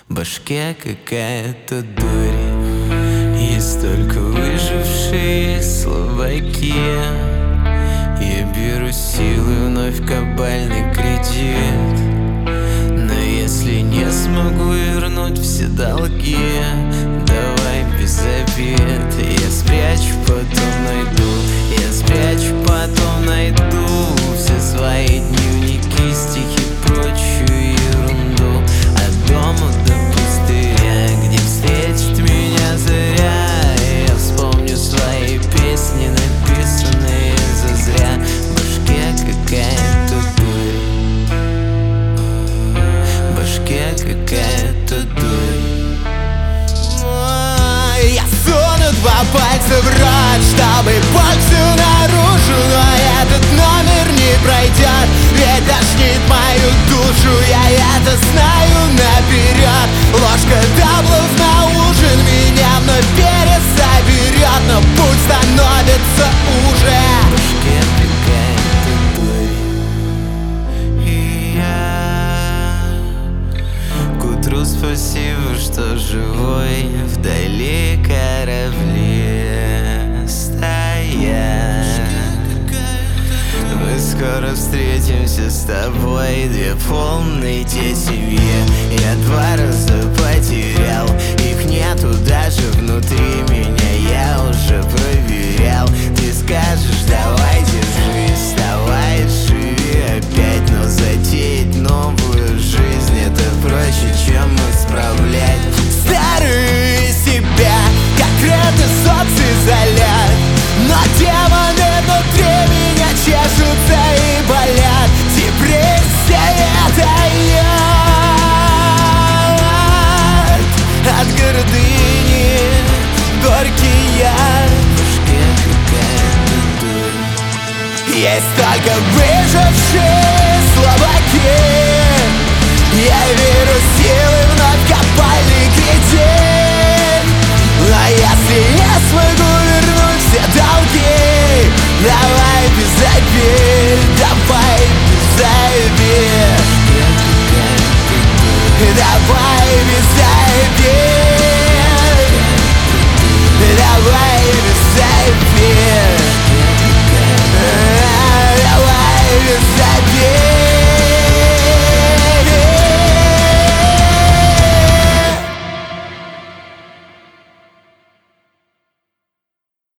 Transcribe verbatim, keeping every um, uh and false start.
В башке какая-то дурь, есть только выжившие слабаки. Я беру силы вновь кабальный кредит, но если не смогу вернуть все долги, давай без обид. Я спрячу, потом найду, я спрячу, потом найду все свои дневники, стихи, прочую ерунду. От дома до пустыря, где встретит меня заря, я вспомню свои песни, написанные зазря. В башке какая-то дурь, в башке какая-то дурь. Я суну два пальца в рот, чтобы боль всю наружу, но этот номер не пройдет, ведь тошнит мою душу. Я это знаю наперед. Ложка даблов на ужин меня вновь пересоберет, но путь становится уже. В башке какая-то дурь, и я к утру спасибо, что живой. Вдали корабли стоят, мы скоро встретимся с тобой. Две полные те семьи, я два раза потерял, их нету даже внутри меня, я уже проверял. Ты скажешь, давай держись, давай живи опять, но затеять новую жизнь — это проще, чем исправлять старые себя, как это социзолят, но демоны внутри меня чешутся и болят. Депрессия — это яд от гордыни, горький яд. В башке какая-то дурь, Есть только выжившие